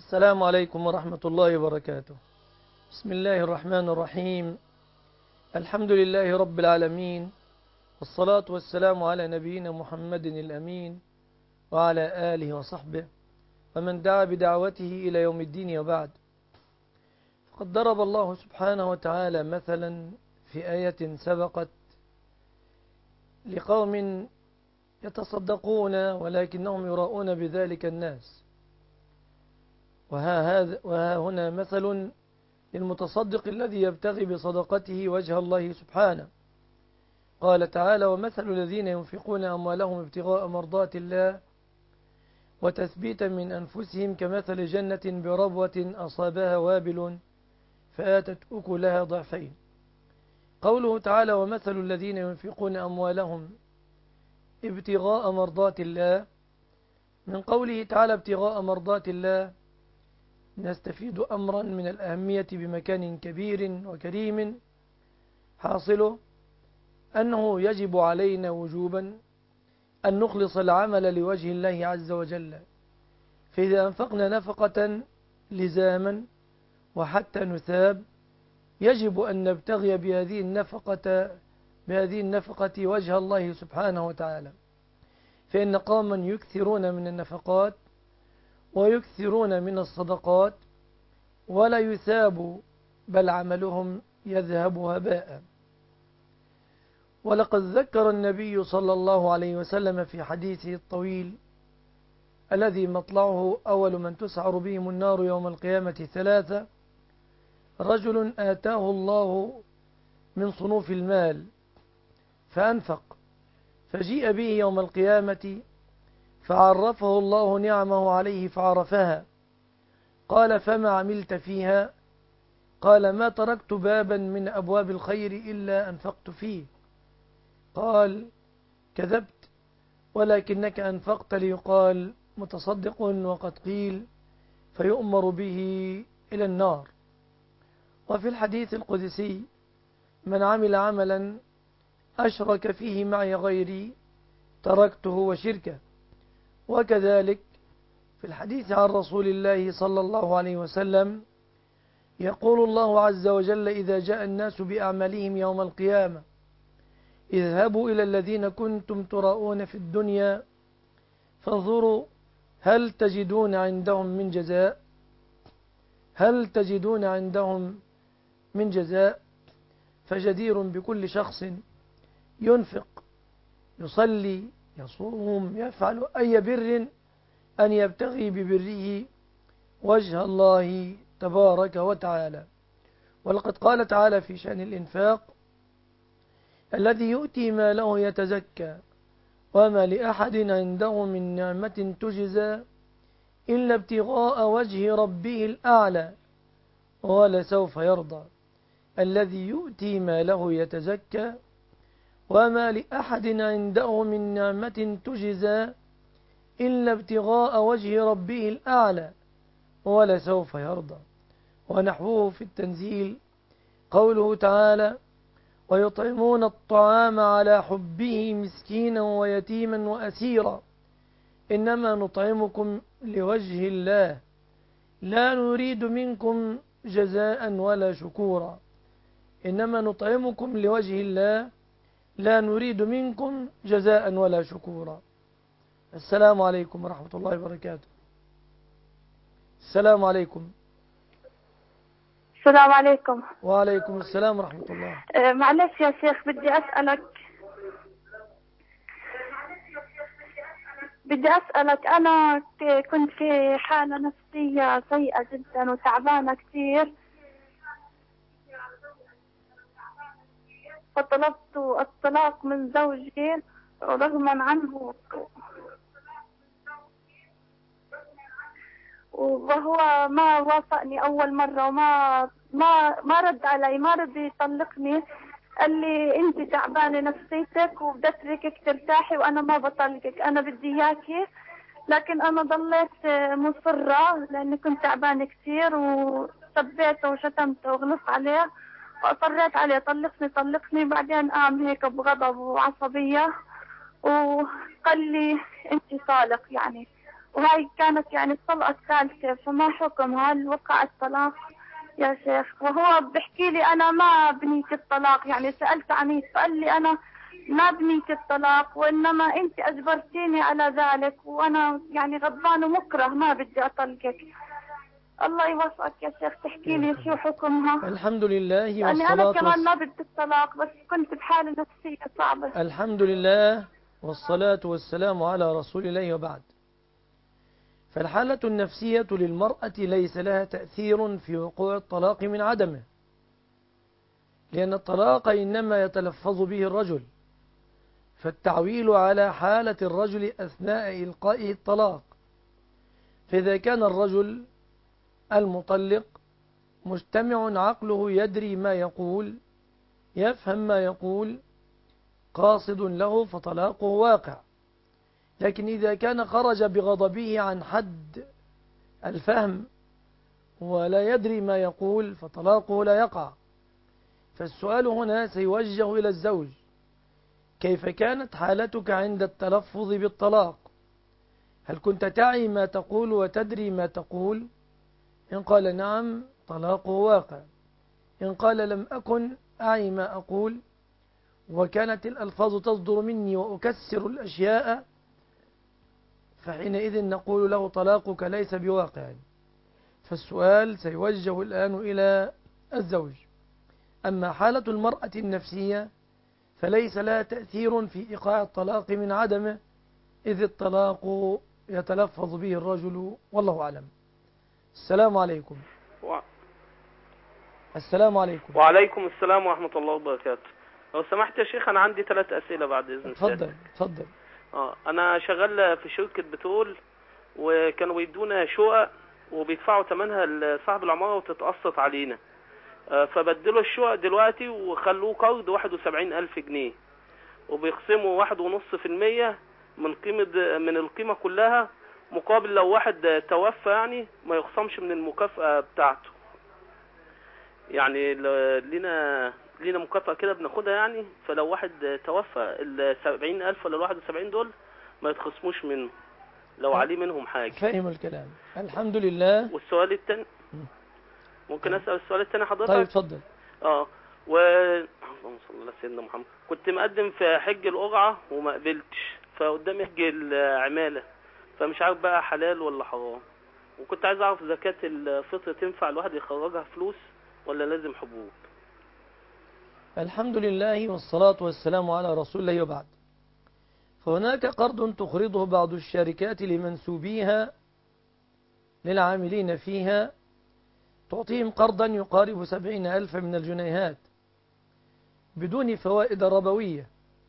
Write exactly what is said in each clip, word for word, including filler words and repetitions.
السلام عليكم ورحمة الله وبركاته. بسم الله الرحمن الرحيم. الحمد لله رب العالمين، والصلاة والسلام على نبينا محمد الأمين وعلى آله وصحبه ومن دعا بدعوته إلى يوم الدين. وبعد، فقد ضرب الله سبحانه وتعالى مثلا في آية سبقت لقوم يتصدقون ولكنهم يراؤون بذلك الناس، وها, هذا وها هنا مثل للمتصدق الذي يبتغي بصدقته وجه الله سبحانه. قال تعالى: ومثل الذين ينفقون أموالهم ابتغاء مرضات الله وتثبيتا من أنفسهم كمثل جنة بربوة أصابها وابل فآتت أكلها ضعفين. قوله تعالى: ومثل الذين ينفقون أموالهم ابتغاء مرضات الله، من قوله تعالى ابتغاء مرضات الله نستفيد أمرا من الأهمية بمكان كبير وكريم، حاصله أنه يجب علينا وجوبا أن نخلص العمل لوجه الله عز وجل. فإذا أنفقنا نفقة لزاما وحتى نثاب، يجب أن نبتغي بهذه النفقة بهذه النفقة وجه الله سبحانه وتعالى. فإن قوما يكثرون من النفقات ويكثرون من الصدقات ولا يثاب، بل عملهم يذهب هباء. ولقد ذكر النبي صلى الله عليه وسلم في حديثه الطويل الذي مطلعه أول من تسعر بهم النار يوم القيامة ثلاثة: رجل آتاه الله من صنوف المال فأنفق، فجيء به يوم القيامة فعرفه الله نعمه عليه فعرفها، قال: فما عملت فيها؟ قال: ما تركت بابا من أبواب الخير إلا أنفقت فيه. قال: كذبت، ولكنك أنفقت ليقال متصدق، وقد قيل فيؤمر به إلى النار. وفي الحديث القدسي: من عمل عملا أشرك فيه معي غيري تركته وشركه. وكذلك في الحديث عن رسول الله صلى الله عليه وسلم يقول الله عز وجل: إذا جاء الناس بأعمالهم يوم القيامة اذهبوا إلى الذين كنتم تراؤون في الدنيا فانظروا هل تجدون عندهم من جزاء هل تجدون عندهم من جزاء فجدير بكل شخص ينفق يصلي يصوم يفعل أي بر أن يبتغي ببره وجه الله تبارك وتعالى. ولقد قال تعالى في شأن الإنفاق: الذي يؤتي ماله يتزكى وما لأحد عنده من نعمة تجزى إلا ابتغاء وجه ربه الأعلى ولسوف يرضى. الذي يؤتي ماله يتزكى وما لأحد عنده من نعمة تجزى إلا ابتغاء وجه ربه الأعلى ولسوف يرضى. ونحوه في التنزيل قوله تعالى: ويطعمون الطعام على حبه مسكينا ويتيما وأسيرا إنما نطعمكم لوجه الله لا نريد منكم جزاء ولا شكورا. إنما نطعمكم لوجه الله لا نريد منكم جزاء ولا شكورا. السلام عليكم ورحمة الله وبركاته. السلام عليكم. السلام عليكم. وعليكم السلام ورحمة الله. أه معلش يا شيخ، بدي أسألك بدي أسألك أنا كنت في حالة نفسية سيئة جدا وتعبانة كثير، فطلبت الطلاق من زوجي رغما عنه، وهو ما وافقني أول مرة وما ما ما رد علي، ما رضي يطلقني. قال لي: أنت تعبانة نفسيتك وبدي أتركك ترتاحي وأنا ما بطلقك، أنا بدي إياكي. لكن أنا ضليت مصرة لأني كنت تعبانة كثير وسبيته وشتمته وغلطت عليه وأصريت عليه: طلقني طلقني. بعدين قام هيك بغضب وعصبية وقال لي: أنت طالق يعني. وهي كانت يعني الطلقة الثالثة، فما حكم؟ هل وقع الطلاق يا شيخ؟ وهو بحكي لي أنا ما بنيت الطلاق، يعني سألت عميد فقال لي أنا ما بنيت الطلاق، وإنما أنت أجبرتيني على ذلك، وأنا يعني غضبان ومكره ما بدي أطلقك. الله يوفقك يا شيخ، تحكي لي شو حكمها؟ الحمد لله يعني أنا والصلاة كمان والس... ما بدي الطلاق، بس كنت بحالة نفسية صعبة. الحمد لله والصلاة والسلام على رسول الله وبعد. فالحالة النفسية للمرأة ليس لها تأثير في وقوع الطلاق من عدمه، لأن الطلاق إنما يتلفظ به الرجل، فالتعويل على حالة الرجل أثناء إلقائه الطلاق. فإذا كان الرجل المطلق مجتمع عقله يدري ما يقول، يفهم ما يقول، قاصد له، فطلاقه واقع. لكن إذا كان خرج بغضبه عن حد الفهم ولا يدري ما يقول، فطلاقه لا يقع. فالسؤال هنا سيوجه إلى الزوج: كيف كانت حالتك عند التلفظ بالطلاق؟ هل كنت تعي ما تقول وتدري ما تقول؟ إن قال نعم، طلاقه واقع. إن قال لم أكن أعي ما أقول وكانت الألفاظ تصدر مني وأكسر الأشياء، فحينئذ نقول له طلاقك ليس بواقع. فالسؤال سيوجه الآن إلى الزوج. أما حالة المرأة النفسية فليس لها تأثير في إيقاع الطلاق من عدمه، إذ الطلاق يتلفظ به الرجل، والله أعلم. السلام عليكم. و... السلام عليكم. وعليكم السلام ورحمة الله وبركاته. لو سمحت يا شيخ أنا عندي ثلاث أسئلة بعد إذن اتفضل سيادتك. اتفضل. اه أنا شغال في شركة بترول، وكانوا بيدونا شقق وبيدفعوا ثمنها لصاحب العمارة وتتقسط علينا. آه فبدلوا الشقق دلوقتي وخلوه قرض واحد وسبعين ألف جنيه، وبيقسموا واحد ونص في المية من قيمة من القيمة كلها، مقابل لو واحد توفى يعني ما يخصمش من المكافأة بتاعته. يعني لينا لينا مكافأة كده بناخدها يعني، فلو واحد توفى السبعين ألف ولا الواحد وسبعين دول ما يتخصموش منه لو عليه منهم حاجة. فاهم الكلام. الحمد لله. والسؤال التاني ممكن أسأل السؤال التاني حضرتك؟ طيب اتفضل. اه و اللهم صل على سيدنا محمد. كنت مقدم في حج القرعة وما قبلتش، فقدامي حج العمالة، فمش عارف بقى حلال ولا حرام، وكنت عايز اعرف زكاة الفطر تنفع الواحد يخرجها فلوس ولا لازم حبوب؟ الحمد لله والصلاة والسلام على رسول الله وبعد. فهناك قرض تخرضه بعض الشركات لمنسوبيها للعاملين فيها، تعطيهم قرضا يقارب سبعين ألف من الجنيهات بدون فوائد ربوية،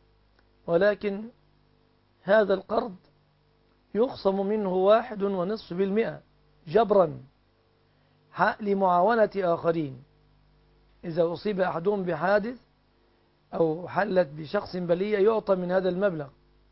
ولكن هذا القرض يخصم منه واحد ونصف بالمئة جبرا لمعاونة آخرين. إذا أصيب أحدهم بحادث أو حلت بشخص بلية يعطى من هذا المبلغ.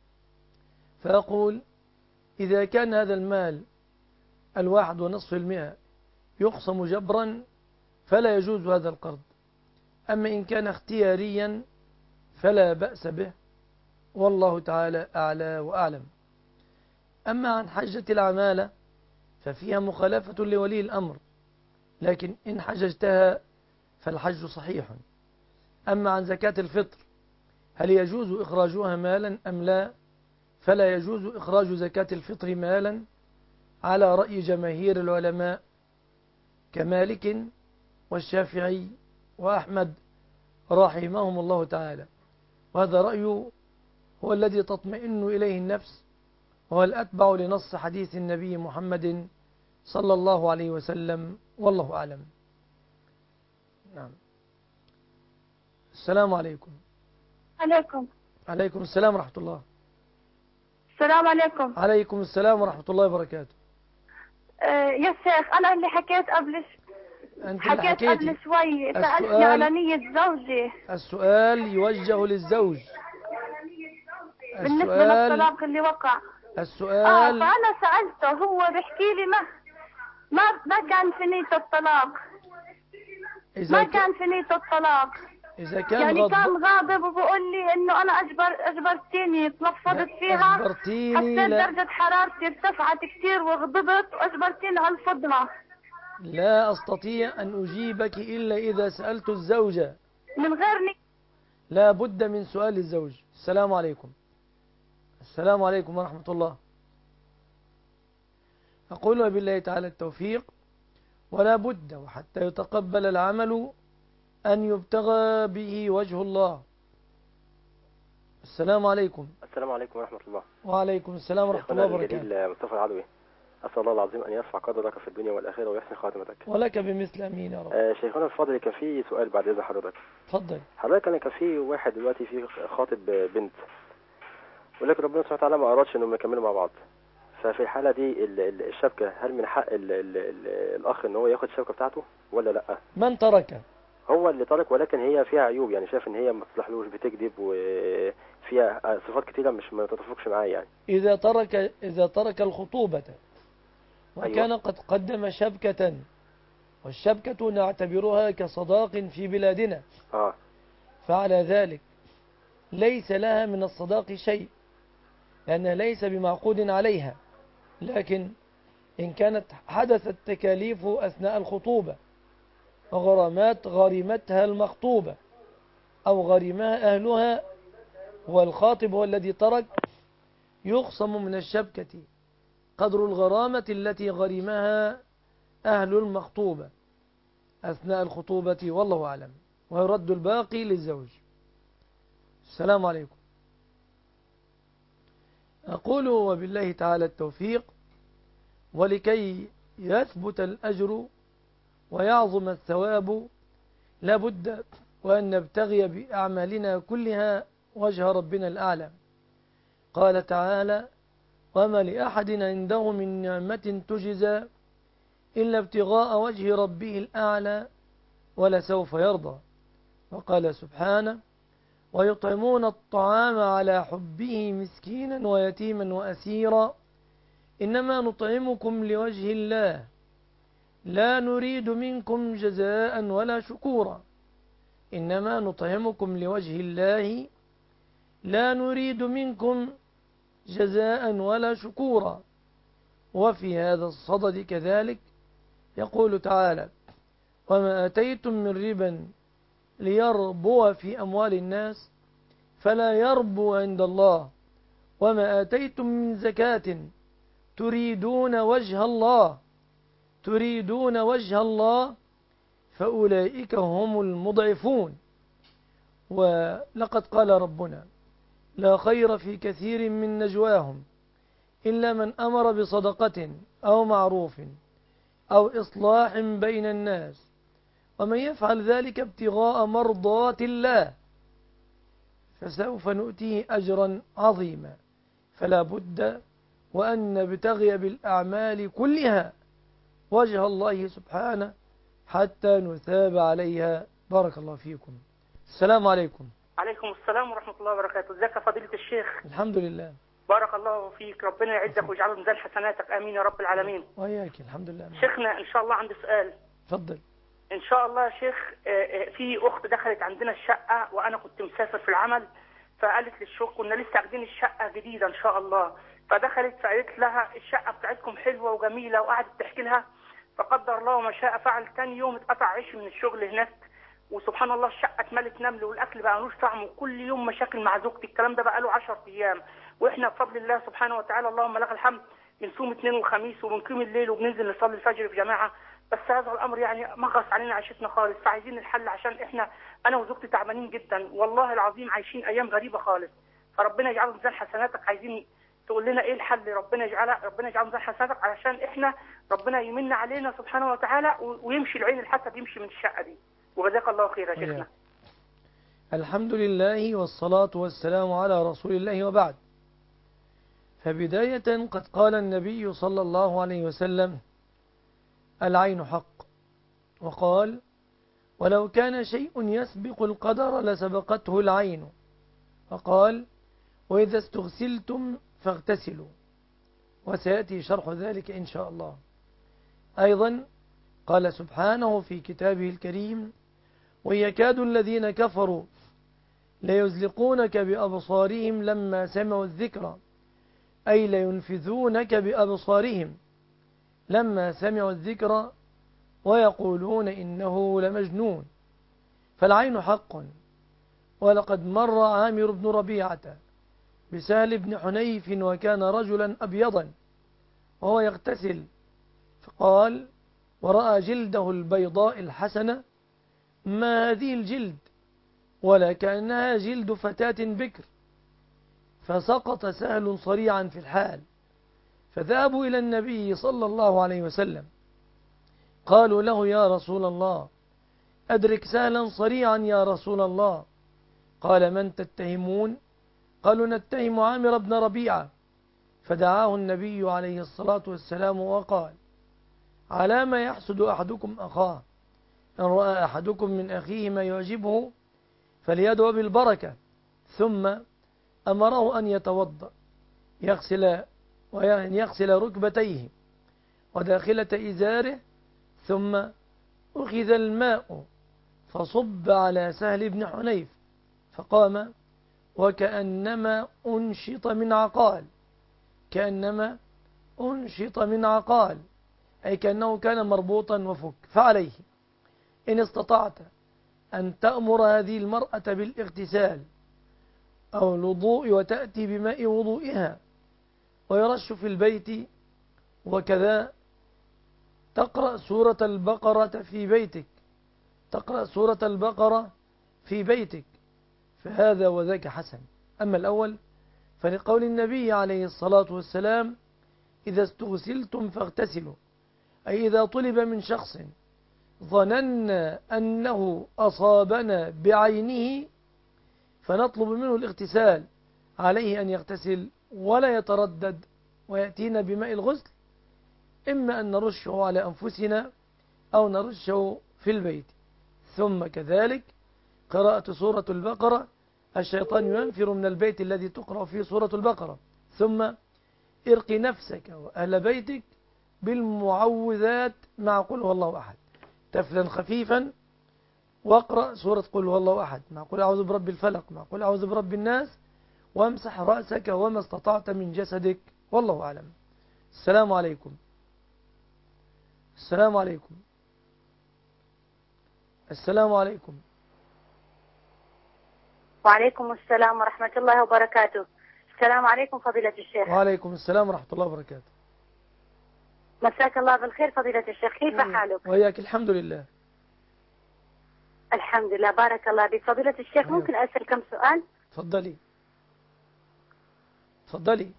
فأقول إذا كان هذا المال الواحد ونصف المئة يخصم جبرا فلا يجوز هذا القرض. أما إن كان اختياريا فلا بأس به، والله تعالى أعلى وأعلم. أما عن حجة العمالة ففيها مخالفة لولي الأمر، لكن إن حججتها فالحج صحيح. أما عن زكاة الفطر هل يجوز إخراجها مالا أم لا؟ فلا يجوز إخراج زكاة الفطر مالا على رأي جماهير العلماء كمالك والشافعي وأحمد رحمهم الله تعالى، وهذا رأي هو الذي تطمئن إليه النفس، وهو الأتبع لنص حديث النبي محمد صلى الله عليه وسلم، والله أعلم. نعم. السلام عليكم. عليكم. عليكم السلام ورحمة الله. السلام عليكم. عليكم السلام ورحمة الله وبركاته. آه يا شيخ أنا اللي حكيت قبل ش... أنت حكيت اللي حكيتي. قبل شوي، سألتني السؤال... على نية زوجي. السؤال يوجه للزوج. بالنسبة السؤال... للطلاق اللي وقع. السؤال اه فأنا سألته، هو بيحكي لي ما ما ما كان في نية الطلاق. إذا ما ك... كان في نية الطلاق. إذا كان يعني غضب كان غاضب وبقول لي انه انا اجبر اجبرتيني تلفظت فيها، أجبرتيني حسيت لا, درجة حرارتي ارتفعت كثير وغضبت واجبرتيني على الفضلة. لا أستطيع أن أجيبك إلا إذا سألت الزوجة. من غير لا بد من سؤال الزوج. السلام عليكم. السلام عليكم ورحمة الله. أقول وبالله تعالى التوفيق. ولا بد وحتى يتقبل العمل أن يبتغى به وجه الله. السلام عليكم. السلام عليكم ورحمة الله. وعليكم السلام ورحمة الله وبركاته. الجليل مصطفى العدوي، أسأل الله العظيم أن يرفع قدرك في الدنيا والآخرة ويحسن خاتمتك. ولك بمثل أمين يا رب. آه شيخنا الفاضل، كان في سؤال بعد إذن حضرتك. اتفضل. حضرتك أنا كان في واحد دلوقتي في خاطب بنت، ولكن ربنا سبحانه وتعالى ما أرادش إنهم يكملوا مع بعض. ففي الحالة دي الشبكة هل من حق ال ال ال الأخ إن هو ياخد الشبكة بتاعته ولا لأ؟ من ترك؟ هو اللي ترك، ولكن هي فيها عيوب، يعني شايف إن هي ما تصلحلوش، بتكذب وفيها صفات كتيرة مش ما تتفقش معاه يعني. إذا ترك إذا ترك الخطوبة وكان أيوة. قد قدم شبكة، والشبكة نعتبرها كصداق في بلادنا، آه. فعلى ذلك ليس لها من الصداق شيء، لأنها ليس بمعقود عليها. لكن إن كانت حدثت تكاليف أثناء الخطوبة وغرامات غرمتها المخطوبة أو غرمها أهلها والخاطب هو الذي ترك، يخصم من الشبكة قدر الغرامة التي غرمها أهل المخطوبة أثناء الخطوبة، والله أعلم، ويرد الباقي للزوج. السلام عليكم. أقول وبالله تعالى التوفيق. ولكي يثبت الأجر ويعظم الثواب لابد وأن نبتغي بأعمالنا كلها وجه ربنا الأعلى. قال تعالى: وما لأحد عنده من نعمة تجزى إلا ابتغاء وجه ربه الأعلى ولسوف يرضى. وقال سبحانه: ويطعمون الطعام على حبه مسكينا ويتيما وأسيرا إنما نطعمكم لوجه الله لا نريد منكم جزاء ولا شكورا. إنما نطعمكم لوجه الله لا نريد منكم جزاء ولا شكورا. وفي هذا الصدد كذلك يقول تعالى: وما آتيتم من ربا ليربو في أموال الناس فلا يربو عند الله وما آتيتم من زكاة تريدون وجه الله تريدون وجه الله فأولئك هم المضعفون. ولقد قال ربنا: لا خير في كثير من نجواهم إلا من أمر بصدقة أو معروف أو إصلاح بين الناس ومن يفعل ذلك ابتغاء مرضات الله فسوف نؤتيه أجرا عظيما. فلا بد وأن نبتغي بالأعمال كلها وجه الله سبحانه حتى نثاب عليها. بارك الله فيكم. السلام عليكم. عليكم السلام ورحمة الله وبركاته. ازيك يا فضيلة الشيخ؟ الحمد لله. بارك الله فيك، ربنا يعزك ويجعله ميزان حسناتك، آمين يا رب العالمين. وياك. الحمد لله. شيخنا إن شاء الله عندي سؤال. تفضل. إن شاء الله يا شيخ، في أخت دخلت عندنا الشقة وأنا كنت مسافر في العمل، فقالت للشيخ كنا لسه واخدين الشقة جديدة إن شاء الله، فدخلت فقالت لها الشقة بتاعتكم حلوة وجميلة، وقعدت تحكي لها، فقدر الله ما شاء فعل. تاني يوم اتقطع عيش من الشغل هناك، وسبحان الله الشقة اتملت نمل والأكل بقى ملوش طعم، وكل يوم مشاكل مع زوجتي. الكلام ده بقى له عشر أيام، وإحنا بفضل الله سبحانه وتعالى اللهم لك الحمد بنصوم اثنين وخميس وبنقيم الليل وبننزل نصلي الفجر في جماعة، بس هذا الأمر يعني مغص علينا عيشتنا خالص، فعايزين الحل عشان إحنا أنا وزوجتي تعبانين جدا والله العظيم، عايشين أيام غريبة خالص، فربنا يجعله ميزان حسناتك. عايزين تقول لنا إيه الحل؟ ربنا يجعله ربنا يجعله ميزان حسناتك علشان إحنا ربنا يمن علينا سبحانه وتعالى ويمشي العين الحسد يمشي من الشقة دي. وجزاك الله خير يا شيخنا. الحمد لله والصلاة والسلام على رسول الله، وبعد. فبداية قد قال النبي صلى الله عليه وسلم: العين حق. وقال: ولو كان شيء يسبق القدر لسبقته العين. وقال: وإذا استغسلتم فاغتسلوا. وسيأتي شرح ذلك إن شاء الله. أيضا قال سبحانه في كتابه الكريم: ويكاد الذين كفروا ليزلقونك بأبصارهم لما سمعوا الذكر، أي لينفذونك بأبصارهم لما سمعوا الذكر ويقولون إنه لمجنون. فالعين حق. ولقد مر عامر بن ربيعة بسهل بن حنيف وكان رجلا أبيضا وهو يغتسل، فقال ورأى جلده البيضاء الحسنة: ما هذه الجلد؟ ولا كأنها جلد فتاة بكر. فسقط سهل صريعا في الحال، فذهبوا إلى النبي صلى الله عليه وسلم، قالوا له: يا رسول الله، أدرك سهلا صريعا يا رسول الله. قال: من تتهمون؟ قالوا: نتهم عامر بن ربيعة. فدعاه النبي عليه الصلاة والسلام وقال: على ما يحسد أحدكم أخاه؟ إن رأى أحدكم من أخيه ما يعجبه فليدعو بالبركة. ثم أمره أن يتوضأ، يغسل وأن يغسل ركبتيه وداخلة إزاره، ثم أخذ الماء فصب على سهل بن حنيف فقام وكأنما أنشط من عقال، كأنما أنشط من عقال، أي كأنه كان مربوطا وفك. فعليه إن استطعت أن تأمر هذه المرأة بالاغتسال أو الوضوء وتأتي بماء وضوئها ويرش في البيت، وكذا تقرأ سورة البقرة في بيتك، تقرأ سورة البقرة في بيتك، فهذا وذاك حسن. أما الأول فلقول النبي عليه الصلاة والسلام: إذا استغسلتم فاغتسلوا، أي إذا طلب من شخص ظننا أنه أصابنا بعينه فنطلب منه الاغتسال، عليه أن يغتسل ولا يتردد ويأتينا بماء الغسل، إما أن نرشه على أنفسنا أو نرشه في البيت. ثم كذلك قراءة سورة البقرة، الشيطان ينفر من البيت الذي تقرأ فيه سورة البقرة. ثم ارق نفسك وأهل بيتك بالمعوذات مع قل هو الله أحد، تفلا خفيفا، واقرأ سورة قل هو الله أحد مع قل أعوذ برب الفلق مع قل أعوذ برب الناس، وامسح رأسك وما استطعت من جسدك، والله أعلم. السلام عليكم. السلام عليكم. السلام عليكم. وعليكم السلام ورحمة الله وبركاته. السلام عليكم فضيلة الشيخ. وعليكم السلام ورحمة الله وبركاته. مساك الله بالخير فضيلة الشيخ، كيف حالك؟ وإياك، الحمد لله. الحمد لله، بارك الله بك. فضيلة الشيخ أيوه. ممكن أسأل كم سؤال؟ تفضلي تفضلي.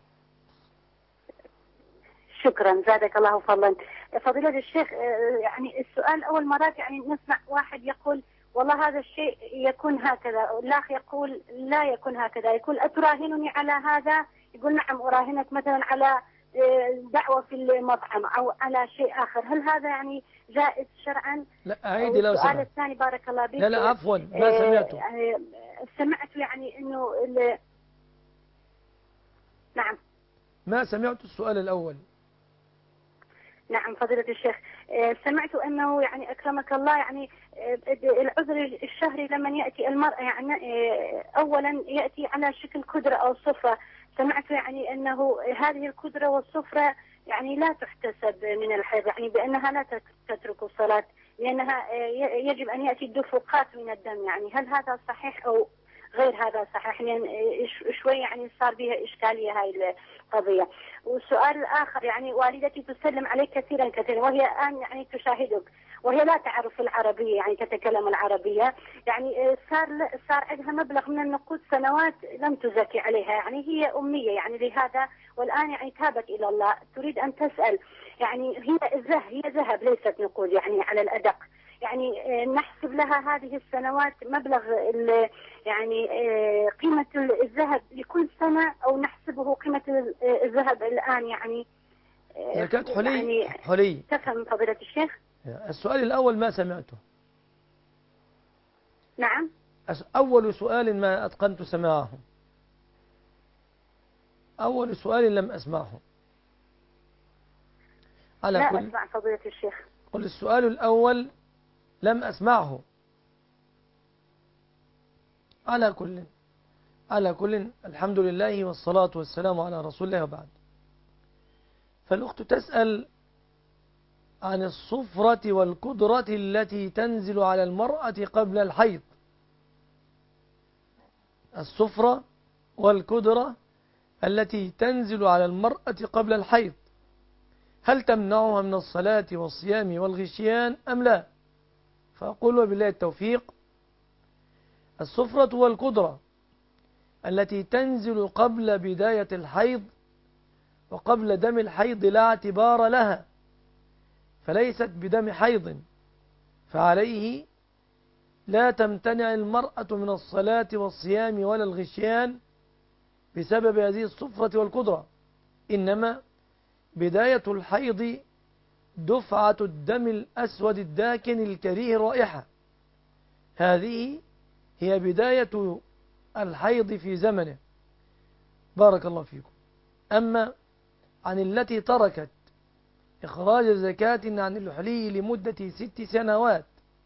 شكرا، زادك الله فضلا. فضيلة الشيخ، يعني السؤال أول مرات يعني نسمع واحد يقول والله هذا الشيء يكون هكذا، الآخر يقول لا يكون هكذا، يقول أتراهنني على هذا؟ يقول نعم أراهنك مثلا على دعوة في المطعم أو على شيء آخر. هل هذا يعني جائز شرعا؟ لا عيدي لو السؤال سمعت. الثاني بارك الله بك. لا لا عفوا، ما سمعته. يعني سمعت يعني أنه نعم ما سمعت السؤال الأول. نعم فضيلة الشيخ، سمعت أنه يعني أكرمك الله يعني العذر الشهري لما يأتي المرأة يعني أولا يأتي على شكل كدرة أو صفرة. سمعت يعني أنه هذه الكدرة والصفرة يعني لا تحتسب من الحيض، يعني بأنها لا تترك الصلاة لأنها يجب أن يأتي الدفقات من الدم. يعني هل هذا صحيح أو غير هذا صحيح؟ يعني شوي يعني صار بها إشكالية هاي القضية. والسؤال الآخر يعني والدتي تسلم عليك كثيرا كثيرا وهي الآن يعني تشاهدك وهي لا تعرف العربية، يعني تتكلم العربية، يعني صار صار عندها مبلغ من النقود سنوات لم تزكي عليها، يعني هي أمية يعني لهذا، والآن يعني تابت إلى الله تريد أن تسأل، يعني هي الذهب هي ذهب ليست نقود يعني على الأدق، يعني نحسب لها هذه السنوات مبلغ يعني قيمة الذهب لكل سنة أو نحسبه قيمة الذهب الآن يعني زكاة حلي يعني حلي. تفهم فضيلة الشيخ؟ السؤال الأول ما سمعته. نعم. أول سؤال ما أتقنت سماعه، أول سؤال لم أسمعه. على لا كل أسمع فضيلة الشيخ. قل السؤال الأول لم أسمعه. على كل على كل الحمد لله والصلاة والسلام على رسول الله وبعد. فالأخت تسأل عن الصفرة والكدرة التي تنزل على المرأة قبل الحيض. الصفرة والكدرة التي تنزل على المرأة قبل الحيض هل تمنعها من الصلاة والصيام والغشيان أم لا؟ فأقول وبالله التوفيق: الصفرة والكدرة التي تنزل قبل بداية الحيض وقبل دم الحيض لا اعتبار لها، فليست بدم حيض، فعليه لا تمتنع المرأة من الصلاة والصيام ولا الغشيان بسبب هذه الصفرة والكدرة، إنما بداية الحيض دفعة الدم الأسود الداكن الكريه الرائحة، هذه هي بداية الحيض في زمنه. بارك الله فيكم. أما عن التي تركت إخراج زكاة عن الحلي لمدة ست سنوات،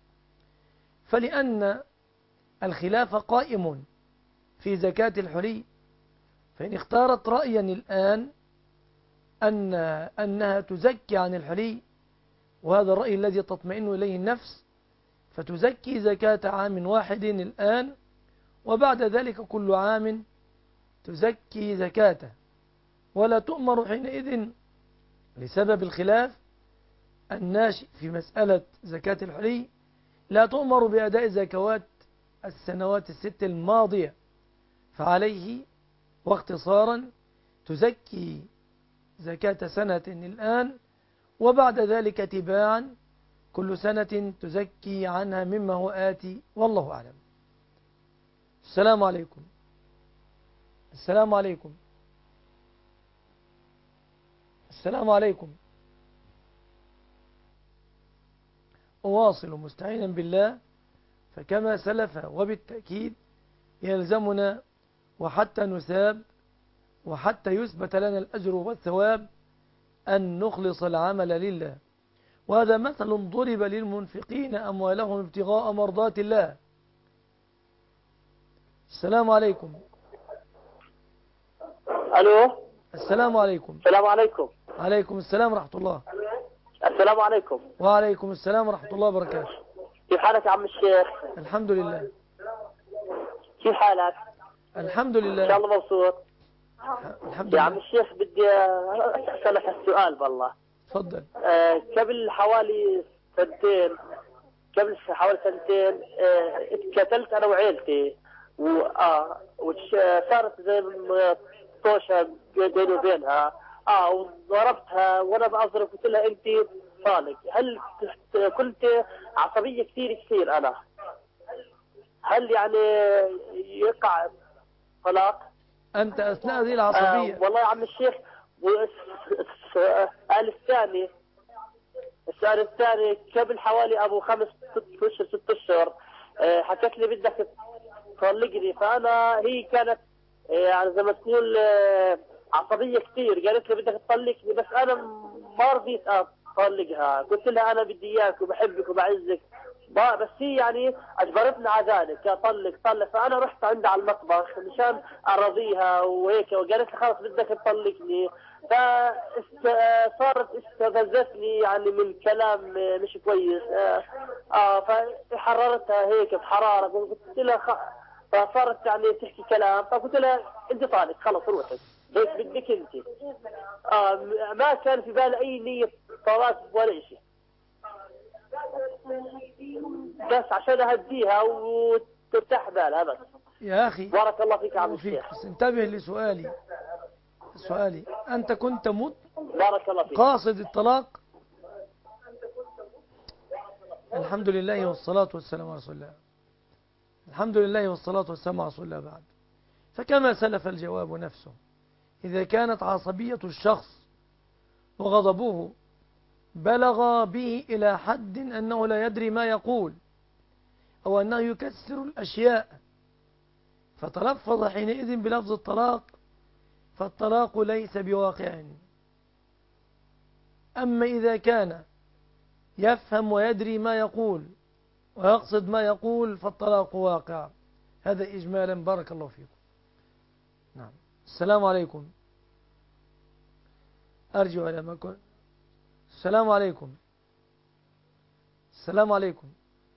فلأن الخلاف قائم في زكاة الحلي، فإن اختارت رأيا الآن أن أنها تزكي عن الحلي، وهذا الرأي الذي تطمئن إليه النفس، فتزكي زكاة عام واحد الآن، وبعد ذلك كل عام تزكي زكاته، ولا تؤمر حينئذ لسبب الخلاف الناشئ في مسألة زكاة الحلي، لا تؤمر بأداء زكوات السنوات الست الماضية، فعليه واختصارا تزكي زكاة سنة الآن، وبعد ذلك تباعا كل سنة تزكي عنها مما هو آتي، والله أعلم. السلام عليكم. السلام عليكم. السلام عليكم. أواصل مستعينا بالله، فكما سلف وبالتأكيد يلزمنا وحتى نثاب وحتى يثبت لنا الأجر والثواب أن نخلص العمل لله، وهذا مثل ضرب للمنفقين أموالهم ابتغاء مرضات الله. السلام عليكم. الو. السلام عليكم. السلام عليكم. عليكم السلام ورحمة الله. السلام عليكم. وعليكم السلام ورحمة الله وبركاته. كيف حالك يا عم الشيخ؟ الحمد لله. كيف حالك؟ الحمد لله. ان شاء الله مبسوط. الحمد يا لله. عم الشيخ بدي اسالك السؤال بالله. تفضل. آه قبل حوالي سنتين قبل حوالي سنتين آه اتقتلت انا وعيلتي، و اه وصارت زي طوشه بيني وبينها، اه وضربتها وانا بأضرب، قلت لها انت طالق. هل كنت عصبيه كثير كثير انا، هل يعني يقع طلاق؟ أنت أثناء هذه العصبية. آه والله يا عم الشيخ. السؤال الثاني السؤال الثاني قبل حوالي ابو خمس ست اشهر ست اشهر آه حكت لي بدك تطلقني، فانا هي كانت آه يعني زي ما تقول آه عصبيه كثير، قالت لي بدك تطلقني، بس انا ما رضيت اطلقها، قلت لها انا بدي اياك وبحبك وبعزك، بس هي يعني اجبرتني على ذلك، طلق طلق. فانا رحت عندها على المطبخ مشان ارضيها وهيك، وقالت لي خلاص بدك تطلقني، فصارت استفزتني يعني من كلام مش كويس، اه فحررتها هيك بحراره، قلت لها خ... فصارت يعني تحكي كلام، فقلت لها انت طالق خلص روحي هيك بدك انت. اه ما كان في بالي اي نيه طلاق ولا شيء، بس عشان اهديها وترتاح بالها بس. يا أخي بارك الله فيك يا عم الشيخ. بس انتبه لسؤالي. سؤالي أنت كنت مت بارك الله فيك قاصد الطلاق؟ الحمد لله والصلاة والسلام على رسول الله. الحمد لله والصلاة والسلام على رسول الله. بعد فكما سلف الجواب نفسه، إذا كانت عصبية الشخص وغضبه بلغ به إلى حد أنه لا يدري ما يقول أو أنه يكسر الأشياء، فتلفظ حينئذ بلفظ الطلاق، فالطلاق ليس بواقع. أما إذا كان يفهم ويدري ما يقول ويقصد ما يقول فالطلاق واقع. هذا إجمالا. بارك الله فيكم. نعم. السلام عليكم. أرجو أن ما كنت. السلام عليكم. السلام عليكم.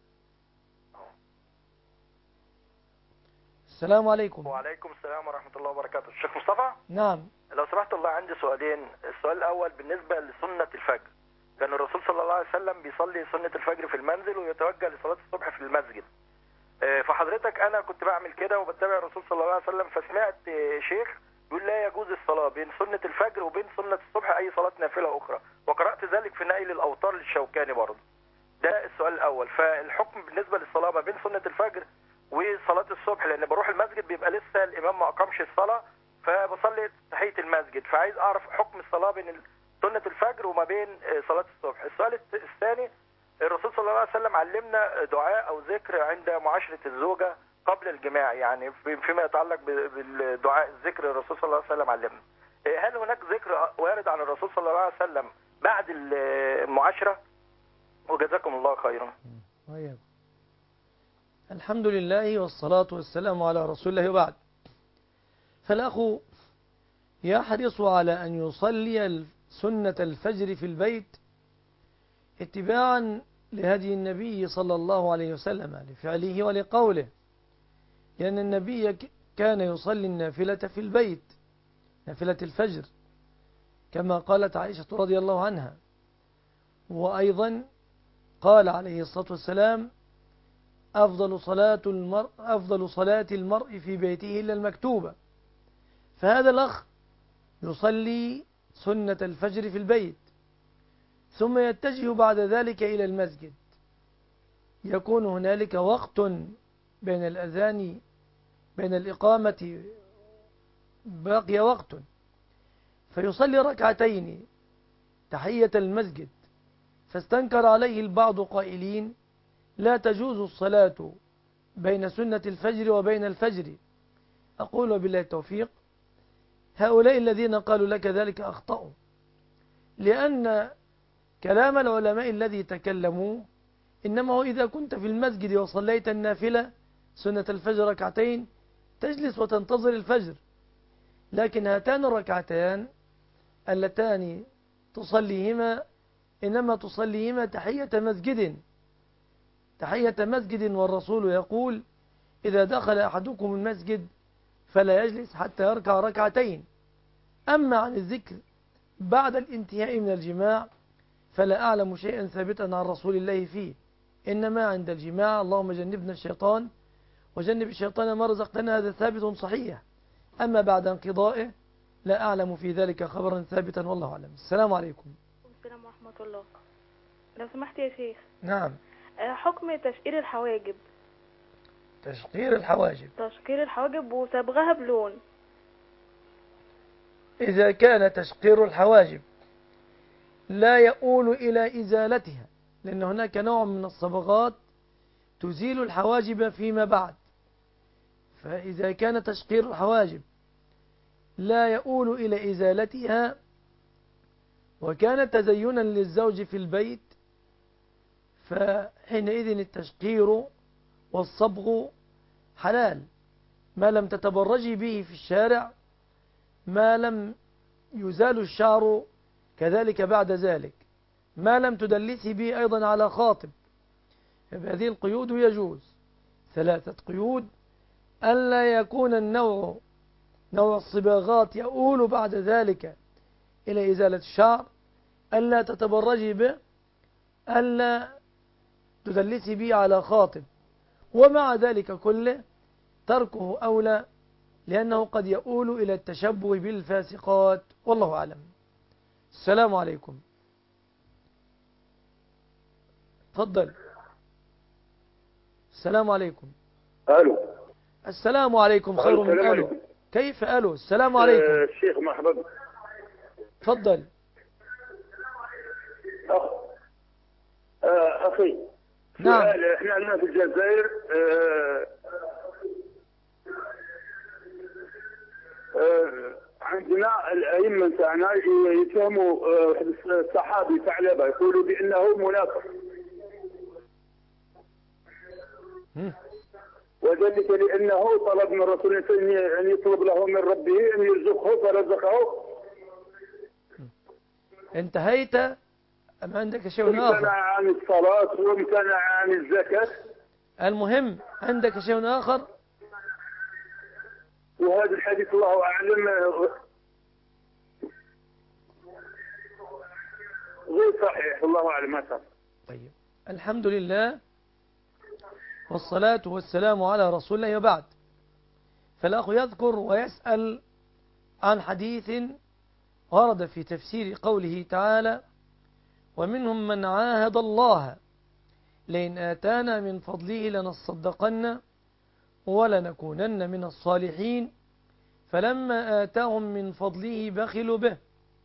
السلام عليكم. وعليكم السلام ورحمة الله وبركاته. الشيخ مصطفى. نعم. لو سمحت الله عندي سؤالين. السؤال الأول بالنسبة لسنة الفجر، كان الرسول صلى الله عليه وسلم بيصلي سنة الفجر في المنزل ويتوجه لصلاة الصبح في المسجد. فحضرتك أنا كنت بعمل كده وبتابع الرسول صلى الله عليه وسلم، فسمعت شيخ يقول لا يجوز الصلاة بين سنة الفجر وبين سنة الصبح أي صلاة نافلة أخرى، وقرأت ذلك في نيل الأوطار للشوكاني برضه. ده السؤال الأول. فالحكم بالنسبة للصلاة ما بين سنة الفجر وصلاة الصبح، لأن بروح المسجد بيبقى لسه الإمام ما أقامش الصلاة فبصلي تحية المسجد، فعايز أعرف حكم الصلاة بين سنة الفجر وما بين صلاة الصبح. السؤال الثاني، الرسول صلى الله عليه وسلم علمنا دعاء أو ذكر عند معاشرة الزوجة قبل الجماع، يعني فيما يتعلق بالدعاء الذكر الرسول صلى الله عليه وسلم علمنا. هل هناك ذكر وارد عن الرسول صلى الله عليه وسلم بعد المعاشرة؟ وجزاكم الله خيرا. الحمد لله والصلاة والسلام على رسول الله وبعد. فالأخ يحرص على أن يصلي سنة الفجر في البيت اتباعا لهدي النبي صلى الله عليه وسلم لفعله ولقوله، لأن النبي كان يصلي النافلة في البيت، نافلة الفجر، كما قالت عائشة رضي الله عنها. وأيضا قال عليه الصلاة والسلام أفضل صلاة المرء أفضل صلاة المرء في بيته إلا المكتوبة. فهذا الأخ يصلي سنة الفجر في البيت ثم يتجه بعد ذلك إلى المسجد، يكون هنالك وقت بين الأذان بين الإقامة باقي وقت، فيصلي ركعتين تحية المسجد. فاستنكر عليه البعض قائلين لا تجوز الصلاة بين سنة الفجر وبين الفجر. أقول بالله التوفيق، هؤلاء الذين قالوا لك ذلك أخطأوا، لأن كلام العلماء الذي تكلموا إنما هو إذا كنت في المسجد وصليت النافلة سنة الفجر ركعتين تجلس وتنتظر الفجر، لكن هاتان الركعتان اللتان تصليهما إنما تصليهما تحية مسجد تحية مسجد والرسول يقول إذا دخل أحدكم المسجد فلا يجلس حتى يركع ركعتين. أما عن الذكر بعد الانتهاء من الجماع فلا أعلم شيئا ثابتا عن رسول الله فيه، إنما عند الجماع اللهم جنبنا الشيطان وجنب الشيطان ما رزقتنا، هذا ثابت صحيح. أما بعد انقضائه لا أعلم في ذلك خبرا ثابتا والله أعلم. السلام عليكم. السلام ورحمة الله. لو سمحت يا شيخ. نعم. حكم تشقير الحواجب. تشقير الحواجب تشقير الحواجب وصبغها بلون. إذا كان تشقير الحواجب لا يؤول إلى إزالتها، لأن هناك نوع من الصبغات تزيل الحواجب فيما بعد، فإذا كان تشقير الحواجب لا يؤول إلى إزالتها وكان تزينا للزوج في البيت فحينئذ التشقير والصبغ حلال، ما لم تتبرجي به في الشارع، ما لم يزال الشعر كذلك بعد ذلك، ما لم تدلسي به أيضا على خاطب. هذه القيود يجوز. ثلاثة قيود: ألا يكون النوع نوع الصباغات يؤول بعد ذلك إلى إزالة الشعر، ألا تتبرجي به، ألا تدلسي به على خاطب. ومع ذلك كله تركه أولى، لأنه قد يؤول إلى التشبه بالفاسقات والله أعلم. السلام عليكم. تفضل. السلام عليكم. ألو. السلام عليكم. خير من ألو. كيف ألو؟ السلام عليكم. آه الشيخ مرحبا. تفضل. أخ آه أخي. نعم. احنا عندنا في الجزائر آه آه عندنا الأئمة تاعنا يتهموا واحد آه الصحابي ثعلبة، يقولوا بأنه منافق. وذلك لأنه طلب من الرسول أن يطلب له من ربه أن يرزقه فرزقه. انتهيت أم عندك شيء وامتنع آخر؟ عن الصلاة وامتنع عن الزكاة. المهم عندك شيء آخر؟ وهذا الحديث الله أعلم غير صحيح، الله أعلم ما صار. طيب، الحمد لله والصلاة والسلام على رسول الله وبعد. فالأخ يذكر ويسأل عن حديث ورد في تفسير قوله تعالى: ومنهم من عاهد الله لئن آتانا من فضله لنصدقن ولنكونن من الصالحين فلما آتاهم من فضله بخلوا به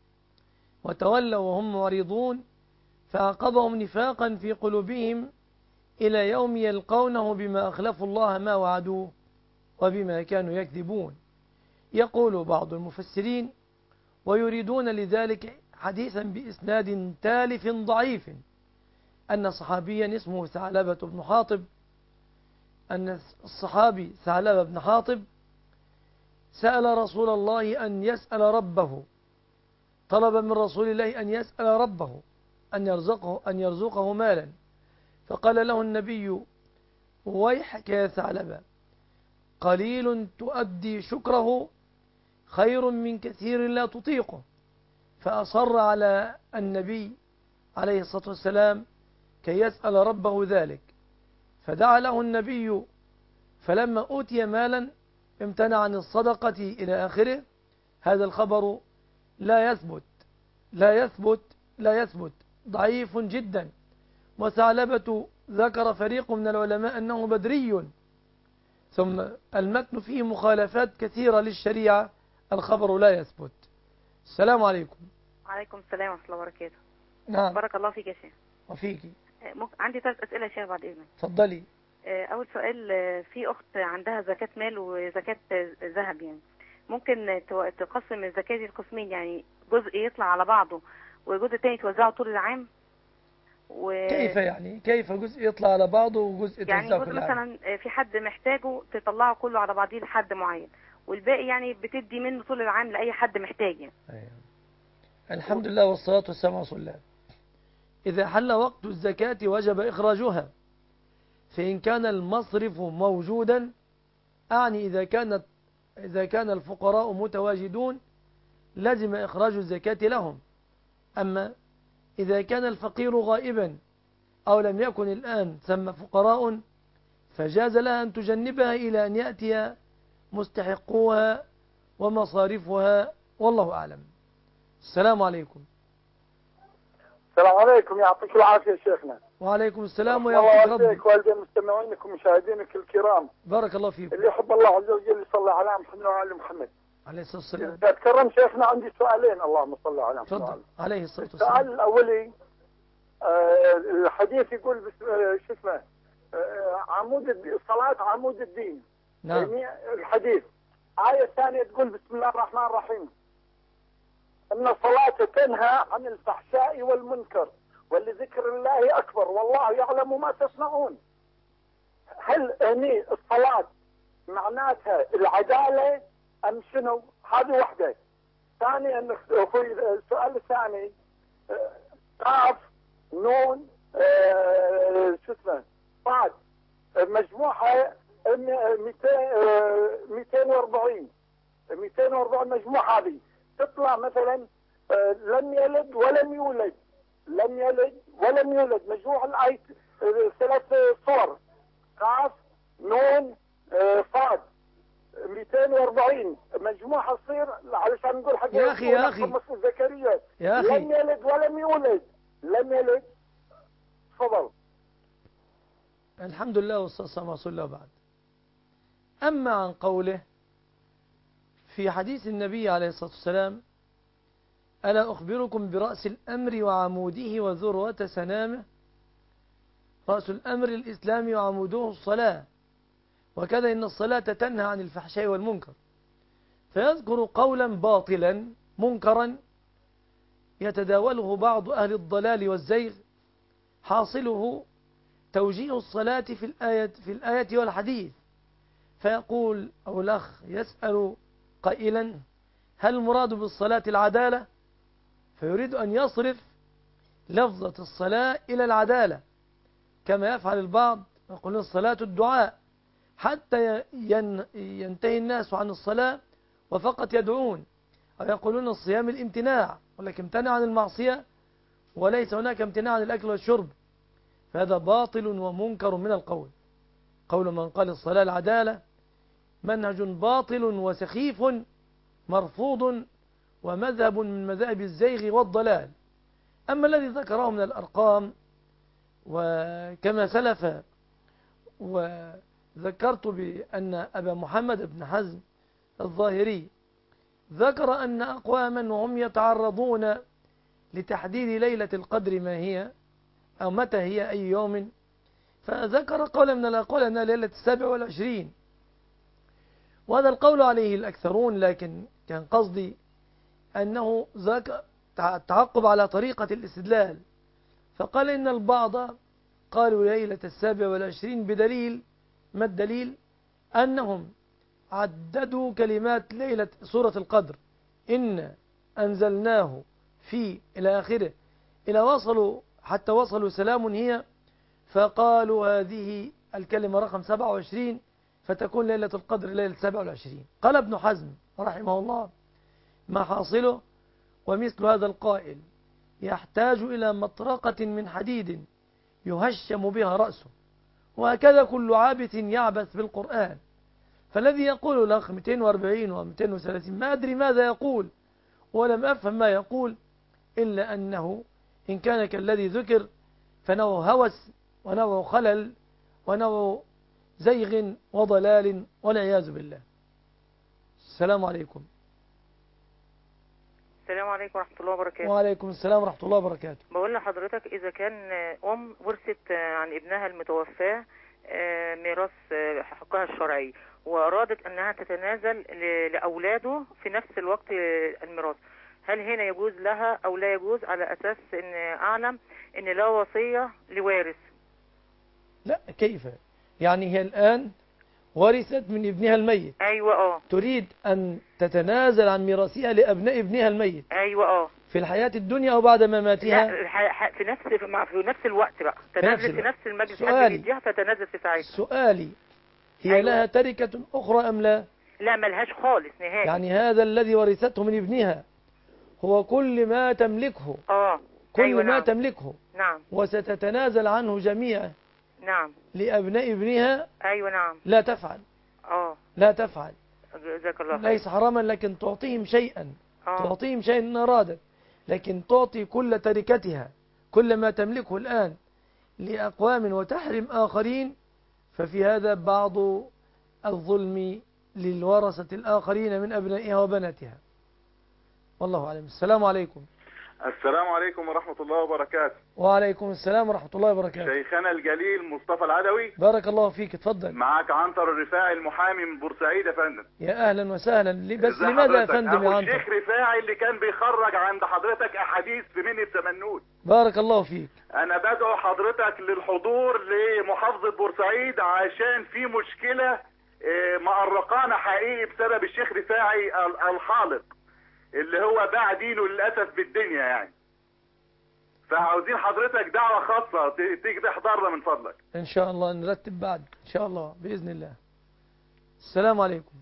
وتولوا وهم معرضون فعقبهم نفاقا في قلوبهم إلى يوم يلقونه بما أخلفوا الله ما وعدوه وبما كانوا يكذبون. يقول بعض المفسرين: ويريدون لذلك حديثا بإسناد تالف ضعيف أن صحابيا اسمه ثعلبة بن حاطب أن الصحابي ثعلبة بن حاطب سأل رسول الله أن يسأل ربه، طلب من رسول الله أن يسأل ربه أن يرزقه, أن يرزقه مالا، فقال له النبي: ويحك يا ثعلبة، قليل تؤدي شكره خير من كثير لا تطيقه. فأصر على النبي عليه الصلاة والسلام كي يسأل ربه ذلك، فدعا له النبي، فلما أوتي مالا امتنع عن الصدقة إلى آخره. هذا الخبر لا يثبت لا يثبت لا يثبت ضعيف جدا. وثعلبة ذكر فريق من العلماء أنه بدري، ثم المتن فيه مخالفات كثيرة للشريعة، الخبر لا يثبت. السلام عليكم. وعليكم السلام ورحمة الله وبركاته. نعم. بارك الله فيك يا شيخ. وفيكي. عندي ثلاث أسئلة يا شيخ بعد إذنك. اتفضلي. أول سؤال: في أخت عندها زكاة مال وزكاة ذهب، يعني ممكن تقسم الزكاة دي لقسمين، يعني جزء يطلع على بعضه وجزء تاني توزعه طول العام؟ و... كيف يعني؟ كيف جزء يطلع على بعضه وجزء يعني توزعه جزء كل عام؟ مثلا في حد محتاجه تطلعه كله على بعضيه لحد معين، والباقي يعني بتدي منه طول العام لأي حد محتاج يعني. أيوة. الحمد لله والصلاة والسلام على رسول الله. إذا حل وقت الزكاة وجب إخراجها، فإن كان المصرف موجودا، أعني إذا كانت إذا كان الفقراء متواجدون لازم إخراج الزكاة لهم. أما إذا كان الفقير غائبا أو لم يكن الآن ثم فقراء فجاز لها أن تجنبها إلى أن يأتي مستحقوها ومصارفها، والله أعلم. السلام عليكم. السلام عليكم، يعطيك العافية شيخنا. وعليكم السلام ويعطيك ربي. الله والدين مستمعينك ومشاهدينك الكرام. بارك الله فيكم. اللي يحب الله عز وجل يصلي على محمد وعلى محمد عليه الصلاة والسلام. إذا تكرم شيخنا عندي سؤالين، اللهم صل على محمد. تفضل. عليه الصلاة والسلام. السؤال الأولي، آه الحديث يقول بس آه شو اسمه آه عمود الدين، صلاة عمود الدين. نعم. يعني الحديث. آية ثانية تقول بسم الله الرحمن الرحيم إن الصلاة تنهى عن الفحشاء والمنكر ولذكر الله أكبر والله يعلم ما تصنعون. هل هني الصلاة معناتها العدالة أم شنو؟ هذه وحدة. ثانيا السؤال الثاني، قاف نون آه شو اسمه صاد مجموعة مئتين وأربعين مئتين وأربعين مجموعة هذه تطلع مثلا آه لم يلد ولم يولد لم يلد ولم يولد مجموع الآية ثلاث صور قاف نون آه صاد مئتين وأربعين مجموعة تصير علشان نقول حق يا أخي يا أخي زكريا يا أخي لم يلد ولم يولد لم يلد. تفضل. الحمد لله والصلاة والسلام على رسول الله بعد. أما عن قوله في حديث النبي عليه الصلاة والسلام: ألا أخبركم برأس الأمر وعموده وذروة سنامه؟ رأس الأمر الإسلام وعموده الصلاة، وكذا إن الصلاة تنهى عن الفحشاء والمنكر. فيذكر قولا باطلا منكرا يتداوله بعض أهل الضلال والزيغ، حاصله توجيه الصلاة في الآية, في الآية والحديث، فيقول أو الأخ يسأل قائلا هل المراد بالصلاة العدالة؟ فيريد أن يصرف لفظة الصلاة إلى العدالة كما يفعل البعض، يقولون الصلاة الدعاء حتى ينتهي الناس عن الصلاة وفقط يدعون، أو يقولون الصيام الامتناع، ولكن امتنع عن المعصية وليس هناك امتناع عن الأكل والشرب. فهذا باطل ومنكر من القول. قول من قال الصلاة العدالة منهج باطل وسخيف مرفوض ومذهب من مذاهب الزيغ والضلال. أما الذي ذكره من الأرقام وكما سلف، وذكرت بأن أبا محمد بن حزم الظاهري ذكر أن أقواما هم يتعرضون لتحديد ليلة القدر ما هي أو متى هي أي يوم، فذكر قولا من الأقوال أنها ليلة السابع والعشرين، وهذا القول عليه الأكثرون، لكن كان قصدي أنه ذاك تعقب على طريقة الاستدلال، فقال إن البعض قالوا ليلة السابع والعشرين بدليل، ما الدليل؟ أنهم عددوا كلمات ليلة سورة القدر إن أنزلناه في إلى آخره، إلى وصلوا حتى وصلوا سلام هي، فقالوا هذه الكلمة رقم سبعة وعشرين فتكون ليلة القدر ليلة سبعة والعشرين. قال ابن حزم رحمه الله ما حاصله ومثل هذا القائل يحتاج إلى مطرقة من حديد يهشم بها رأسه، وهكذا كل عابث يعبث بالقرآن. فالذي يقول الأخ مئتين وأربعين ومئتين وثلاثين ما أدري ماذا يقول ولم أفهم ما يقول، إلا أنه إن كان كالذي ذكر فنوع هوس ونوع خلل ونوع زيغ وضلال والعياذ بالله. السلام عليكم. السلام عليكم ورحمة الله وبركاته. وعليكم السلام ورحمة الله وبركاته. بقول لحضرتك إذا كان أم ورثت عن ابنها المتوفى ميراث حقها الشرعي وأرادت أنها تتنازل لأولاده في نفس الوقت الميراث، هل هنا يجوز لها أو لا يجوز، على أساس أن أعلم أن لا وصية لوارث؟ لا، كيف يعني؟ هي الآن ورثت من ابنها الميت. أيوة اه تريد أن تتنازل عن ميراثها لأبناء ابنها الميت. أيوة اه في الحياة الدنيا أو بعد مماتها؟ لا، في نفس في نفس الوقت بقى تنازل في نفس المجلس، سؤالي يديها فتنازل في ساعتها. سؤالي هي أيوة. لها تركة أخرى أم لا؟ لا، ملهاش خالص نهائي. يعني هذا الذي ورثته من ابنها هو كل ما تملكه. اه كل أيوة ما نعم. تملكه. نعم. وستتنازل عنه جميعا. نعم. لأبناء ابنها. أيوة نعم. لا تفعل. اه لا تفعل. جزاك الله خير. ليس حراما، لكن تعطيهم شيئا. أوه. تعطيهم شيئا إن أرادت، لكن تعطي كل تركتها كل ما تملكه الآن لأقوام وتحرم آخرين، ففي هذا بعض الظلم للورثة الآخرين من أبنائها وبناتها. والله أعلم. السلام عليكم. السلام عليكم ورحمة الله وبركاته. وعليكم السلام ورحمة الله وبركاته. شيخنا الجليل مصطفى العدوي. بارك الله فيك، اتفضل. معاك عنتر الرفاعي المحامي من بورسعيد يا فندم. يا أهلا وسهلا. بس لماذا يا فندم يا عنتر؟ الشيخ رفاعي اللي كان بيخرج عند حضرتك أحاديث في مني بتمنود. بارك الله فيك. أنا بدعو حضرتك للحضور لمحافظة بورسعيد عشان في مشكلة مقرقانا حقيقي بسبب الشيخ رفاعي الحالق اللي هو باع دينه للأسف بالدنيا يعني. فعاوزين حضرتك دعوة خاصة تيجي تحضرنا من فضلك. إن شاء الله نرتب بعد إن شاء الله بإذن الله. السلام عليكم.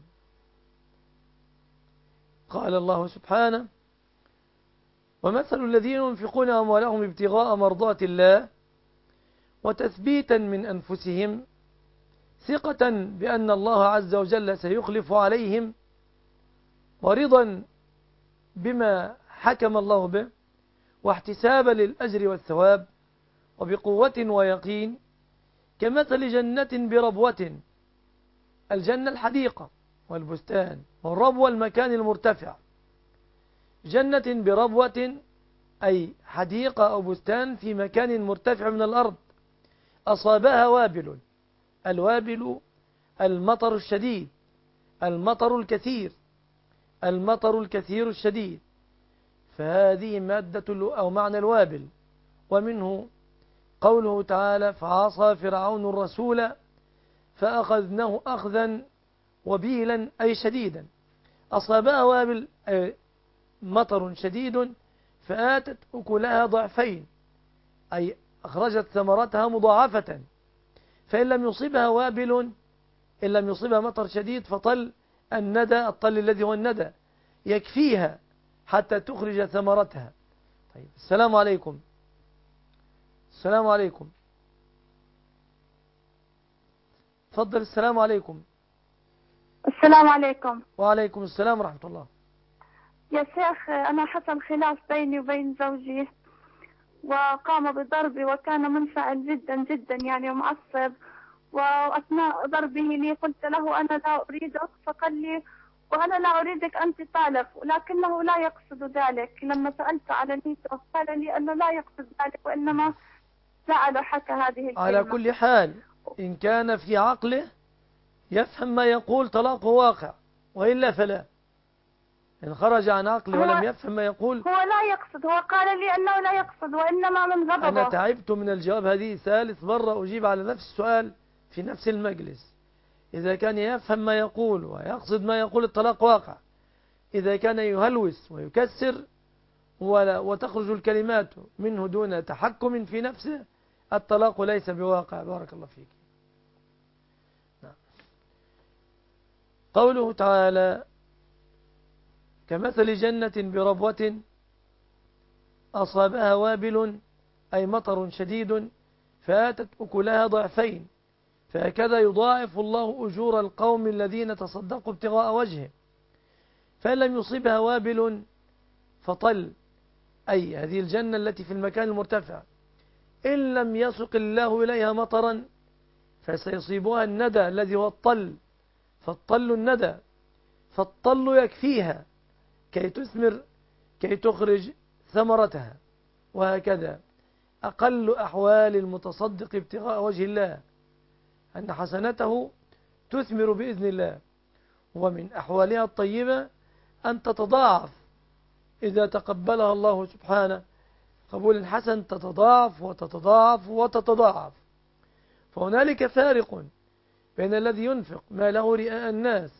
قال الله سبحانه: ومثل الذين ينفقون أموالهم ابتغاء مرضات الله وتثبيتا من أنفسهم ثقة بأن الله عز وجل سيخلف عليهم ورضا بما حكم الله به واحتسابا للأجر والثواب وبقوة ويقين كمثل جنة بربوة. الجنة الحديقة والبستان، والربوة المكان المرتفع. جنة بربوة أي حديقة أو بستان في مكان مرتفع من الأرض أصابها وابل. الوابل المطر الشديد، المطر الكثير، المطر الكثير الشديد. فهذه مادة أو معنى الوابل. ومنه قوله تعالى: فعصى فرعون الرسول فأخذناه أخذا وبيلا أي شديدا. أصابها وابل أي مطر شديد فآتت أكلها ضعفين أي أخرجت ثمرتها مضاعفة. فإن لم يصيبها وابل، إن لم يصيبها مطر شديد فطل الندى، الطل الذي هو الندى يكفيها حتى تخرج ثمرتها. طيب السلام عليكم. السلام عليكم. تفضل. السلام عليكم. السلام عليكم. وعليكم السلام ورحمة الله. يا شيخ أنا حصل خلاف بيني وبين زوجي وقام بضربي وكان منفعل جدا جدا يعني ومعصب، وأثناء ضربه لي قلت له أنا لا أريدك، فقال لي وأنا لا أريدك أنت طالب، ولكنه لا يقصد ذلك. لما سألت على نيته قال لي أنه لا يقصد ذلك وإنما فعل حكى هذه الكلمة. على كل حال إن كان في عقله يفهم ما يقول طلاقه واقع، وإلا فلا. إن خرج عن عقله ولم يفهم ما يقول هو لا يقصد، هو قال لي أنه لا يقصد وإنما من غضبه. أنا تعبت من الجواب، هذه ثالث مرة أجيب على نفس السؤال في نفس المجلس. إذا كان يفهم ما يقول ويقصد ما يقول الطلاق واقع. إذا كان يهلوس ويكسر وتخرج الكلمات منه دون تحكم في نفسه الطلاق ليس بواقع. بارك الله فيك. نعم. قوله تعالى كمثل جنة بربوة أصابها وابل أي مطر شديد فآتت أكلها ضعفين فهكذا يضاعف الله أجور القوم الذين تصدقوا ابتغاء وجهه. فإن لم يصيبها وابل فطل أي هذه الجنة التي في المكان المرتفع إن لم يسق الله إليها مطرا فسيصيبها الندى الذي هو الطل، فالطل الندى، فالطل يكفيها كي تثمر كي تخرج ثمرتها. وهكذا أقل أحوال المتصدق ابتغاء وجه الله أن حسنته تثمر بإذن الله، ومن أحوالها الطيبة أن تتضاعف إذا تقبلها الله سبحانه قبول حسن، تتضاعف وتتضاعف وتتضاعف. فهنالك فارق بين الذي ينفق ما له رئاء الناس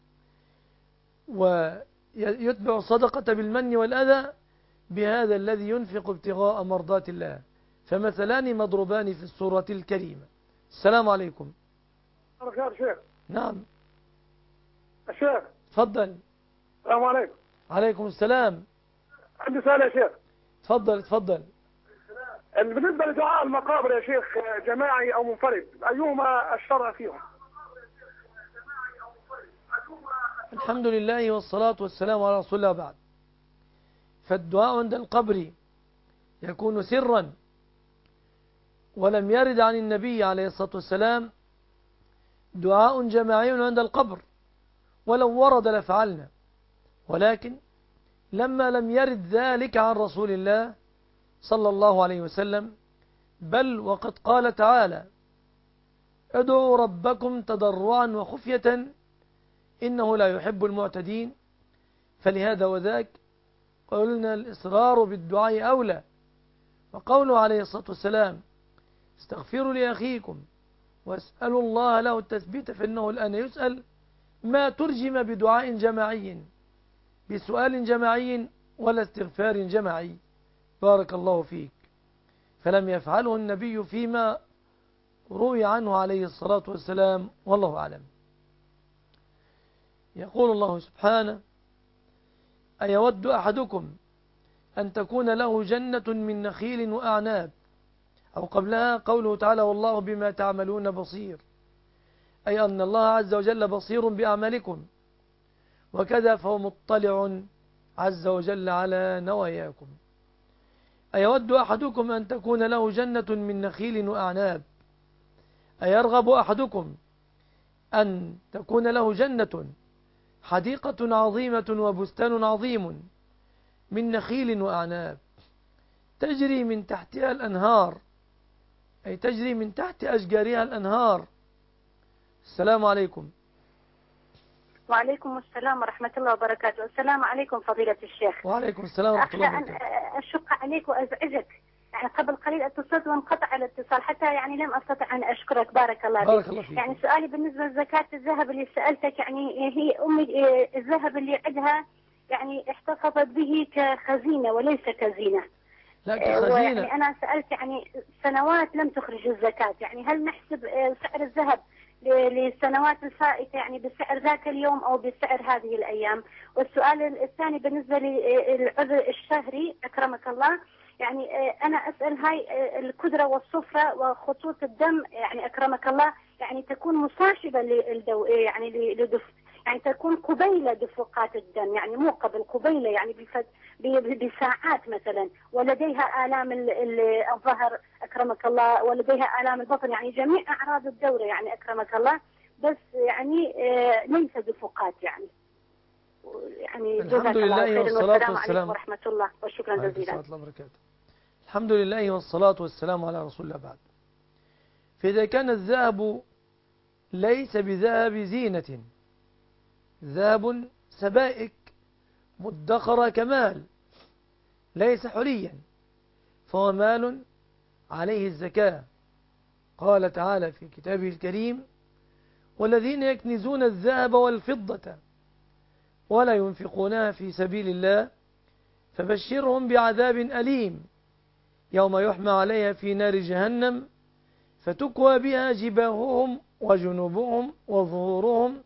ويتبع الصدقة بالمن والأذى بهذا الذي ينفق ابتغاء مرضات الله، فمثلان مضروبان في السورة الكريمة. السلام عليكم. الخير شيخ. نعم الشيخ. تفضل. السلام عليكم. عليكم السلام. عندي سؤال يا شيخ. تفضل تفضل. بالنسبة لدعاء المقابر يا شيخ جماعي أو منفرد أيهما الشرع فيهم؟ الحمد لله والصلاة والسلام على رسول الله بعد. فالدعاء عند القبر يكون سرا، ولم يرد عن النبي عليه الصلاة والسلام دعاء جماعي عند القبر، ولو ورد لفعلنا، ولكن لما لم يرد ذلك عن رسول الله صلى الله عليه وسلم، بل وقد قال تعالى ادعوا ربكم تضرعا وخفية إنه لا يحب المعتدين، فلهذا وذاك قلنا الإصرار بالدعاء أولى. وقوله عليه الصلاة والسلام استغفروا لأخيكم واسألوا الله له التثبيت فإنه الآن يسأل، ما ترجم بدعاء جماعي بسؤال جماعي ولا استغفار جماعي. بارك الله فيك. فلم يفعله النبي فيما روي عنه عليه الصلاة والسلام، والله أعلم. يقول الله سبحانه أيود أحدكم أن تكون له جنة من نخيل وأعناب، أو قبلها قوله تعالى والله بما تعملون بصير، أي أن الله عز وجل بصير بأعمالكم، وكذا فهو مطلع عز وجل على نواياكم. أيود أحدكم أن تكون له جنة من نخيل وأعناب، أيرغب أحدكم أن تكون له جنة حديقة عظيمة وبستان عظيم من نخيل وأعناب تجري من تحتها الأنهار، أي تجري من تحت أشجارها الأنهار. السلام عليكم. وعليكم السلام ورحمة الله وبركاته. السلام عليكم فضيلة الشيخ. وعليكم السلام ورحمة الله وبركاته. أشق عليك وأزعجك، يعني قبل قليل اتصلت وانقطع الاتصال حتى يعني لم أستطع أن أشكرك. بارك الله فيك. بارك الله فيك. يعني سؤالي بالنسبة لزكاة الذهب اللي سألتك، يعني هي أمي الذهب اللي عندها يعني احتفظت به كخزينة وليس كزينة. لا كخزينة. يعني أنا سألت يعني سنوات لم تخرج الزكاة، يعني هل نحسب سعر الذهب للسنوات الفائتة يعني بسعر ذاك اليوم أو بسعر هذه الأيام؟ والسؤال الثاني بالنسبة للعذر الشهري أكرمك الله، يعني أنا أسأل هاي الكدرة والصفرة وخطوط الدم يعني أكرمك الله يعني تكون مصاحبة للدو يعني لدف يعني تكون قبيلة دفقات الدم، يعني مو قبل قبيلة يعني بفد بساعات مثلا، ولديها آلام الظهر أكرمك الله ولديها آلام البطن، يعني جميع أعراض الدورة يعني أكرمك الله، بس يعني ليس دفقات يعني. يعني الحمد لله والصلاة والسلام ورحمة الله وشكرا جزيلا. الحمد لله والصلاة والسلام على رسول الله بعد. فإذا كان الذهب ليس بذهب زينة، ذهب سبائك مدخر كمال ليس حليا، فهو مال عليه الزكاة. قال تعالى في كتابه الكريم: والذين يكنزون الذهب والفضة ولا ينفقونها في سبيل الله فبشرهم بعذاب أليم يوم يحمى عليها في نار جهنم فتكوى بها جباههم وجنوبهم وظهورهم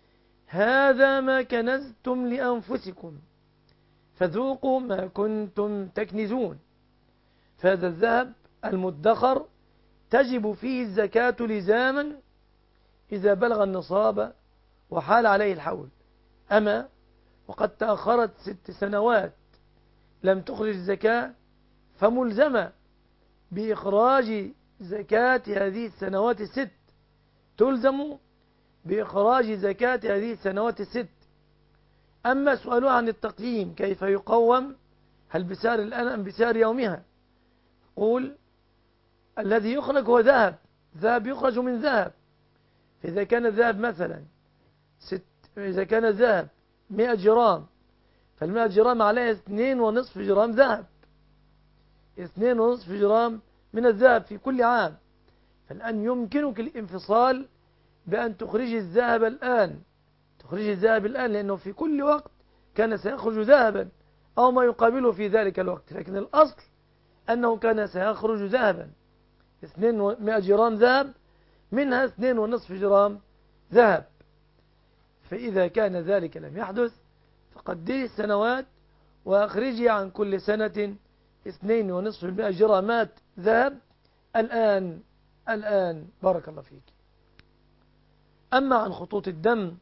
هذا ما كنزتم لأنفسكم فذوقوا ما كنتم تكنزون. فهذا الذهب المدخر تجب فيه الزكاة لزاما إذا بلغ النصاب وحال عليه الحول. أما وقد تأخرت ست سنوات لم تخرج الزكاة فملزمة بإخراج زكاة هذه السنوات الست، تلزم بإخراج زكاة هذه السنوات الست. أما سؤالها عن التقييم كيف يقوم، هل بسعر الآن أم بسعر يومها؟ قول الذي يخرج هو ذهب، ذهب يخرج من ذهب. فإذا كان الذهب مثلا ست إذا كان الذهب مئة جرام فالمئة جرام عليها اثنين ونصف جرام ذهب، اثنين ونصف جرام من الذهب في كل عام. فالآن يمكنك الانفصال بأن تخرج الذهب الآن، تخرج الذهب الآن لأنه في كل وقت كان سيخرج ذهبا أو ما يقابله في ذلك الوقت، لكن الأصل أنه كان سيخرج ذهبا اثنين ومئة جرام ذهب منها اثنين ونصف جرام ذهب. فإذا كان ذلك لم يحدث فقدري السنوات وأخرجي عن كل سنة اثنين ونصف جرامات ذهب الآن الآن بارك الله فيك. أما عن خطوط الدم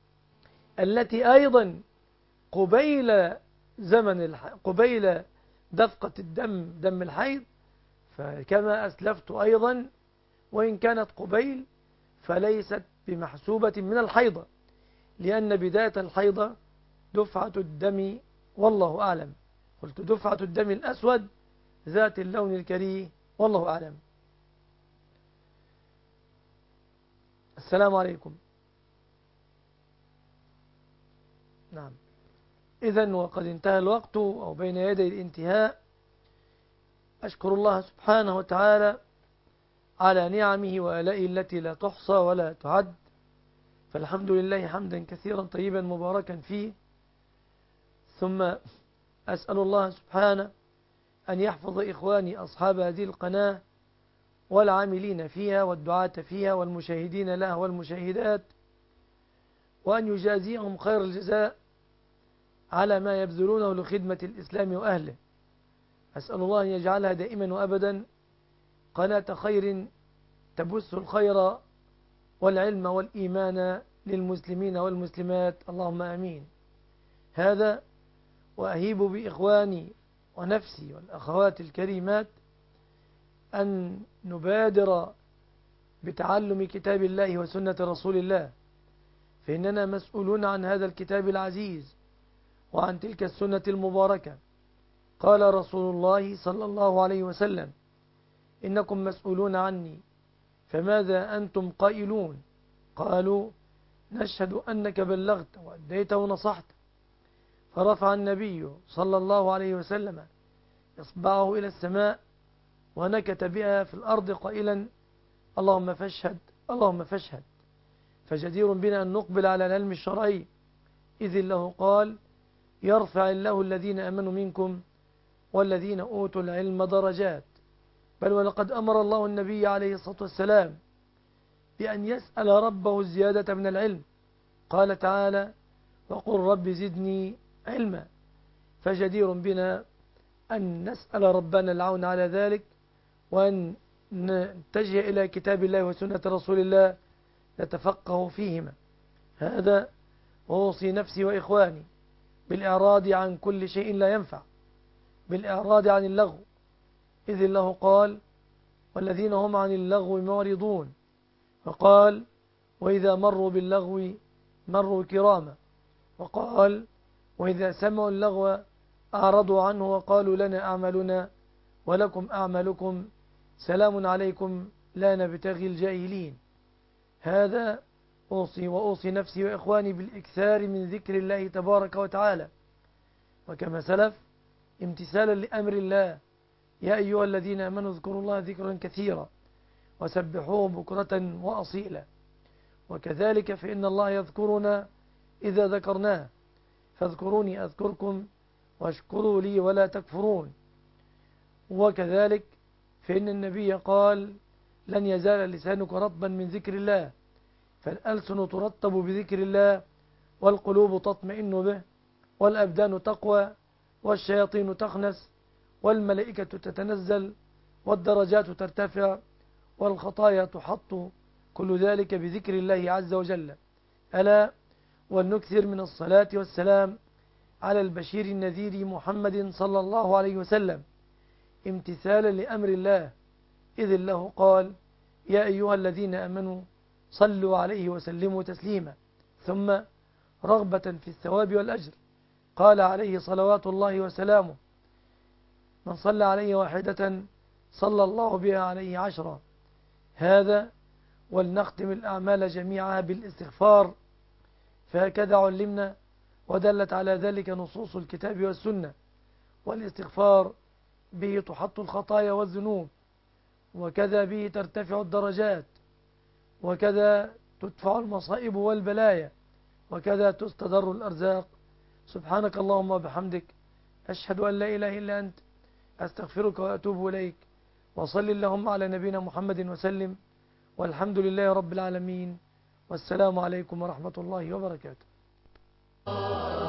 التي أيضا قبيل زمن الح... قبيل دفقة الدم دم الحيض، فكما أسلفت أيضا وإن كانت قبيل فليست بمحسوبة من الحيضة، لأن بداية الحيضة دفعة الدم والله أعلم. قلت دفعة الدم الأسود ذات اللون الكريه والله أعلم. السلام عليكم. نعم، إذن وقد انتهى الوقت أو بين يدي الانتهاء. أشكر الله سبحانه وتعالى على نعمه وآلائه التي لا تحصى ولا تعد، فالحمد لله حمدا كثيرا طيبا مباركا فيه. ثم أسأل الله سبحانه أن يحفظ إخواني أصحاب هذه القناة والعاملين فيها والدعاة فيها والمشاهدين لها والمشاهدات، وأن يجازيهم خير الجزاء على ما يبذلونه لخدمة الإسلام وأهله. أسأل الله أن يجعلها دائما وأبدا قناة خير تبث الخير والعلم والإيمان للمسلمين والمسلمات، اللهم آمين. هذا وأهيب بإخواني ونفسي والأخوات الكريمات أن نبادر بتعلم كتاب الله وسنة رسول الله، فإننا مسؤولون عن هذا الكتاب العزيز وعن تلك السنة المباركة. قال رسول الله صلى الله عليه وسلم: إنكم مسؤولون عني فماذا أنتم قائلون؟ قالوا: نشهد أنك بلغت وأديت ونصحت. فرفع النبي صلى الله عليه وسلم إصبعه إلى السماء ونكت بها في الأرض قائلا اللهم فاشهد اللهم فاشهد. فجدير بنا أن نقبل على العلم الشرعي، إذ الله قال يرفع الله الذين أمنوا منكم والذين أوتوا العلم درجات. بل ولقد أمر الله النبي عليه الصلاة والسلام بأن يسأل ربه الزيادة من العلم، قال تعالى وقل رب زدني علما. فجدير بنا أن نسأل ربنا العون على ذلك، وأن نتجه إلى كتاب الله وسنة رسول الله نتفقه فيهما. هذا وأوصي نفسي وإخواني بالإعراض عن كل شيء لا ينفع، بالإعراض عن اللغو، إذ الله قال والذين هم عن اللغو معرضون، وقال وإذا مروا باللغو مروا كراما، وقال وإذا سمعوا اللغو أعرضوا عنه وقالوا لنا أعمالنا ولكم أعمالكم سلام عليكم لا نبتغي الجاهلين. هذا أوصي وأوصي نفسي وإخواني بالإكثار من ذكر الله تبارك وتعالى، وكما سلف امتثالا لأمر الله يا أيها الذين آمنوا اذكروا الله ذكرا كثيرا وسبحوه بكرة وأصيلا. وكذلك فإن الله يذكرنا إذا ذكرناه، فاذكروني أذكركم واشكروا لي ولا تكفرون. وكذلك فإن النبي قال لن يزال لسانك رطبا من ذكر الله، فالألسن ترطب بذكر الله والقلوب تطمئن به والأبدان تقوى والشياطين تخنس والملائكة تتنزل والدرجات ترتفع والخطايا تحط، كل ذلك بذكر الله عز وجل. ألا ولنكثر من الصلاة والسلام على البشير النذير محمد صلى الله عليه وسلم امتثالا لأمر الله، إذ الله قال يا أيها الذين آمنوا صلوا عليه وسلموا تسليما. ثم رغبة في الثواب والأجر قال عليه صلوات الله وسلامه من صلى عليه واحدة صلى الله بها عليه عشرا. هذا ولنختم الأعمال جميعها بالاستغفار، فهكذا علمنا ودلت على ذلك نصوص الكتاب والسنة. والاستغفار به تحط الخطايا والذنوب، وكذا به ترتفع الدرجات، وكذا تدفع المصائب والبلايا، وكذا تستدر الأرزاق. سبحانك اللهم وبحمدك أشهد أن لا إله إلا أنت أستغفرك وأتوب إليك. وصل اللهم على نبينا محمد وسلم، والحمد لله رب العالمين، والسلام عليكم ورحمة الله وبركاته.